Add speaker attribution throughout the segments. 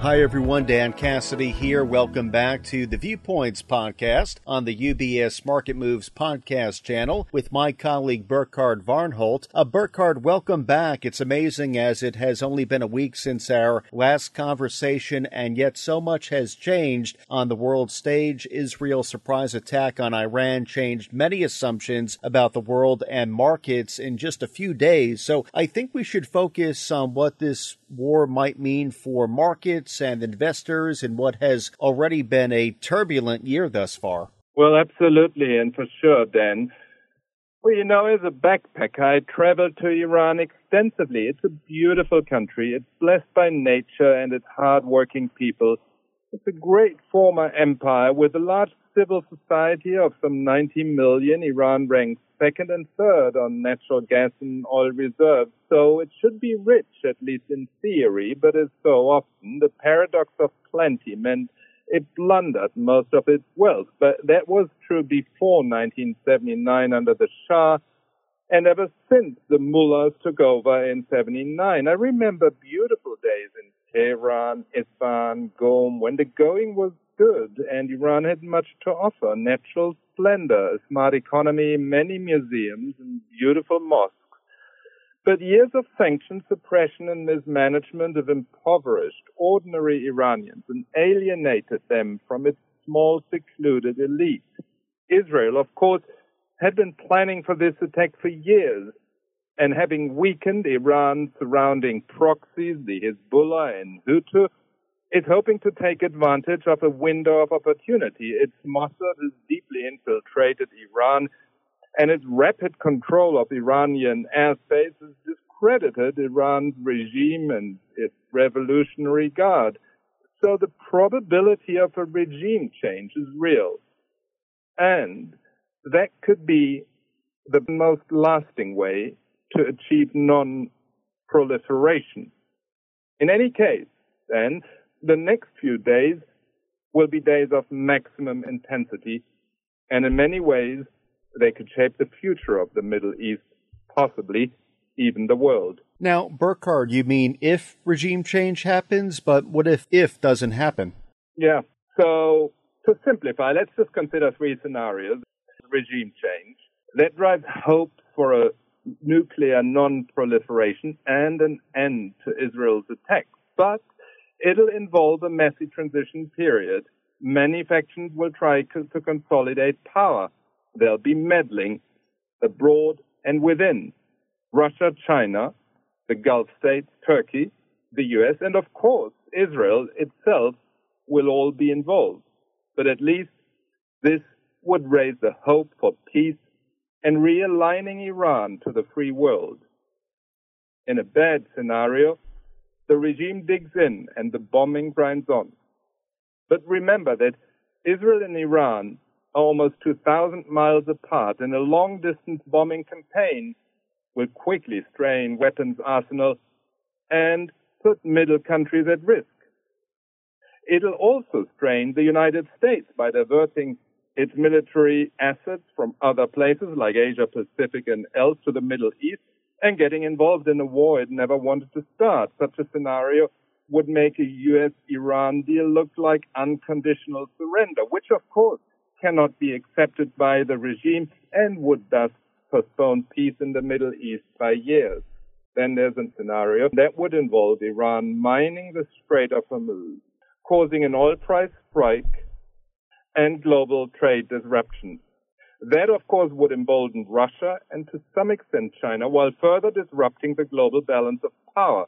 Speaker 1: Hi, everyone. Dan Cassidy here. Welcome back to the Viewpoints podcast on the UBS Market Moves podcast channel with my colleague Burkhard Varnholt. Burkhard, welcome back. It's amazing as it has only been a week since our last conversation, and yet so much has changed on the world stage. Israel's surprise attack on Iran changed many assumptions about the world and markets in just a few days. So I think we should focus on what this war might mean for markets and investors in what has already been a turbulent year thus far.
Speaker 2: Well, absolutely, and for sure, Dan. Well, you know, as a backpacker, I traveled to Iran extensively. It's a beautiful country. It's blessed by nature and its hard-working people. It's a great former empire with a large civil society of some 90 million. Iran ranks second and third on natural gas and oil reserves, so it should be rich, at least in theory, but as so often, the paradox of plenty meant it plundered most of its wealth. But that was true before 1979 under the Shah, and ever since the mullahs took over in 79. I remember beautiful days in Tehran, Isfahan, Qom, when the going was good and Iran had much to offer: natural splendor, a smart economy, many museums, and beautiful mosques. But years of sanctions, suppression, and mismanagement have impoverished ordinary Iranians and alienated them from its small, secluded elite. Israel, of course, had been planning for this attack for years, and having weakened Iran's surrounding proxies, the Hezbollah and Houthi, is hoping to take advantage of a window of opportunity. Its Mossad has deeply infiltrated Iran, and its rapid control of Iranian airspace has discredited Iran's regime and its Revolutionary Guard. So the probability of a regime change is real. And that could be the most lasting way to achieve non-proliferation. In any case, then, the next few days will be days of maximum intensity, and in many ways, they could shape the future of the Middle East, possibly even the world.
Speaker 1: Now, Burkhard, you mean if regime change happens, but what if doesn't happen?
Speaker 2: Yeah, so to simplify, let's just consider three scenarios. Regime change. That drives hope for a nuclear non-proliferation and an end to Israel's attacks. But it'll involve a messy transition period. Many factions will try to consolidate power. There'll be meddling abroad and within. Russia, China, the Gulf states, Turkey, the US, and of course, Israel itself will all be involved. But at least this would raise the hope for peace and realigning Iran to the free world. In a bad scenario, the regime digs in and the bombing grinds on. But remember that Israel and Iran are almost 2,000 miles apart, and a long-distance bombing campaign will quickly strain weapons arsenal and put middle countries at risk. It'll also strain the United States by diverting its military assets from other places like Asia Pacific and else to the Middle East and getting involved in a war it never wanted to start. Such a scenario would make a U.S.-Iran deal look like unconditional surrender, which of course cannot be accepted by the regime and would thus postpone peace in the Middle East by years. Then there's a scenario that would involve Iran mining the Strait of Hormuz, causing an oil price spike and global trade disruptions. That, of course, would embolden Russia and to some extent China, while further disrupting the global balance of power.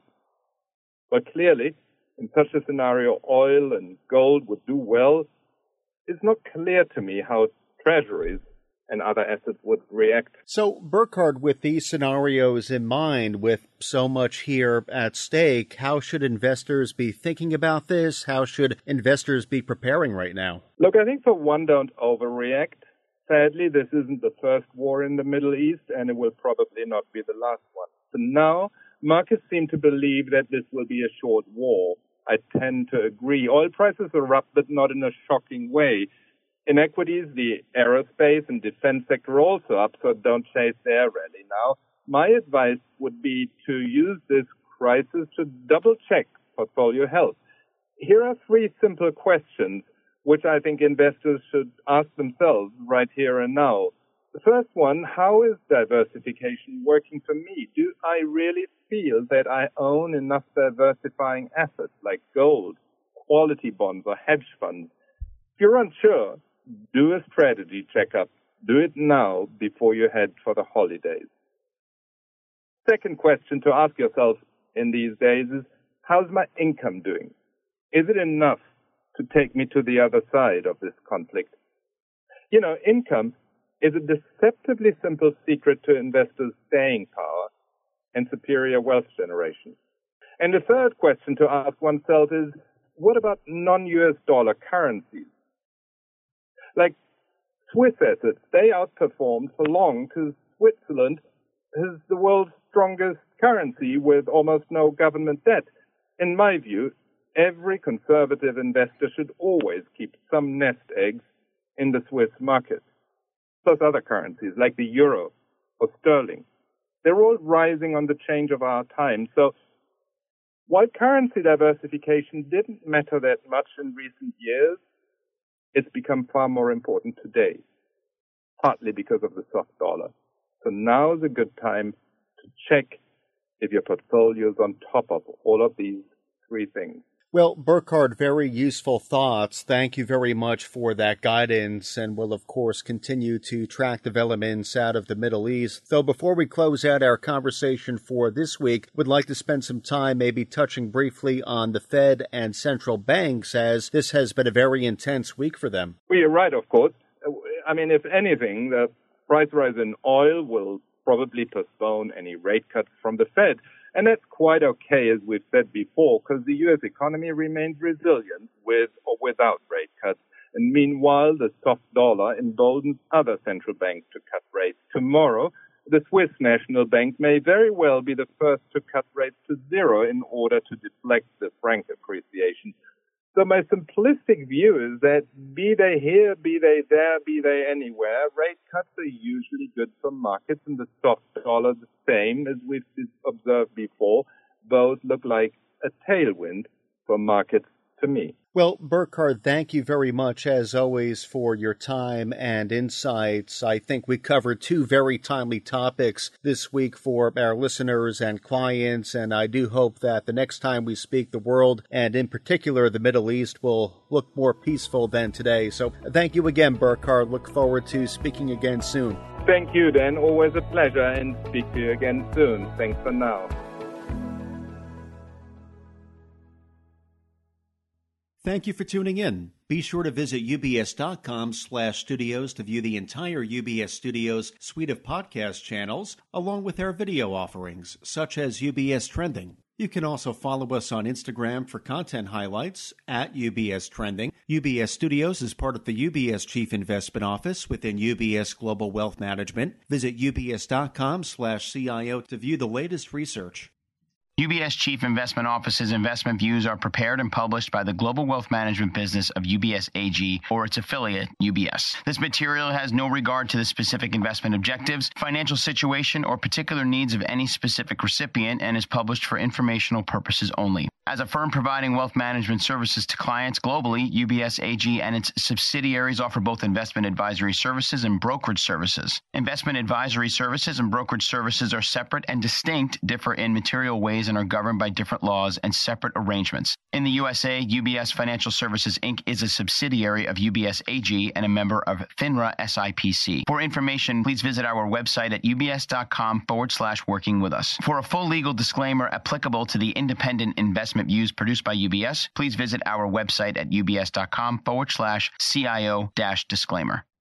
Speaker 2: But clearly, in such a scenario, oil and gold would do well. It's not clear to me how treasuries and other assets would react.
Speaker 1: So, Burkhard, with these scenarios in mind, with so much here at stake, how should investors be thinking about this? How should investors be preparing right now?
Speaker 2: Look, I think for one, don't overreact. Sadly, this isn't the first war in the Middle East, and it will probably not be the last one. So now, markets seem to believe that this will be a short war. I tend to agree. Oil prices are up, but not in a shocking way. In equities, the aerospace and defense sector are also up, so don't chase their rally now. My advice would be to use this crisis to double-check portfolio health. here are three simple questions which I think investors should ask themselves right here and now. The first one, how is diversification working for me? Do I really feel that I own enough diversifying assets like gold, quality bonds, or hedge funds? If you're unsure, do a strategy checkup. Do it now before you head for the holidays. Second question to ask yourself in these days is, how's my income doing? Is it enough to take me to the other side of this conflict? You know, income is a deceptively simple secret to investors' staying power and superior wealth generation. And the third question to ask oneself is, what about non-US dollar currencies? Like Swiss assets, they outperformed for long because Switzerland is the world's strongest currency with almost no government debt. In my view, every conservative investor should always keep some nest eggs in the Swiss market. Plus other currencies like the euro or sterling. They're all rising on the change of our time. So while currency diversification didn't matter that much in recent years, it's become far more important today, partly because of the soft dollar. So now is a good time to check if your portfolio is on top of all of these three things.
Speaker 1: Well, Burkhard, very useful thoughts. Thank you very much for that guidance, and we'll, of course, continue to track developments out of the Middle East. Though before we close out our conversation for this week, would like to spend some time maybe touching briefly on the Fed and central banks, as this has been a very intense week for them.
Speaker 2: Well, you're right, of course. I mean, if anything, the price rise in oil will probably postpone any rate cuts from the Fed. And that's quite okay, as we've said before, because the U.S. economy remains resilient with or without rate cuts. And meanwhile, the soft dollar emboldens other central banks to cut rates. Tomorrow, the Swiss National Bank may very well be the first to cut rates to zero in order to deflect the franc appreciation. So my simplistic view is that be they here, be they there, be they anywhere, rate cuts are usually good for markets, and the soft dollar the same as we've observed before. Both look like a tailwind for markets to me.
Speaker 1: Well, Burkhard, thank you very much, as always, for your time and insights. I think we covered two very timely topics this week for our listeners and clients, and I do hope that the next time we speak, the world, and in particular the Middle East, will look more peaceful than today. So thank you again, Burkhard. Look forward to speaking again soon.
Speaker 2: Thank you, Dan. Always a pleasure, and speak to you again soon. Thanks for now.
Speaker 1: Thank you for tuning in. Be sure to visit ubs.com/studios to view the entire UBS Studios suite of podcast channels, along with our video offerings, such as UBS Trending. You can also follow us on Instagram for content highlights at UBS Trending. UBS Studios is part of the UBS Chief Investment Office within UBS Global Wealth Management. Visit ubs.com/CIO to view the latest research.
Speaker 3: UBS Chief Investment Office's investment views are prepared and published by the global wealth management business of UBS AG or its affiliate, UBS. This material has no regard to the specific investment objectives, financial situation, or particular needs of any specific recipient and is published for informational purposes only. As a firm providing wealth management services to clients globally, UBS AG and its subsidiaries offer both investment advisory services and brokerage services. Investment advisory services and brokerage services are separate and distinct, differ in material ways, and are governed by different laws and separate arrangements. In the USA, UBS Financial Services, Inc. is a subsidiary of UBS AG and a member of FINRA SIPC. For information, please visit our website at ubs.com/working with us. For a full legal disclaimer applicable to the independent investment views produced by UBS, please visit our website at ubs.com/CIO-disclaimer.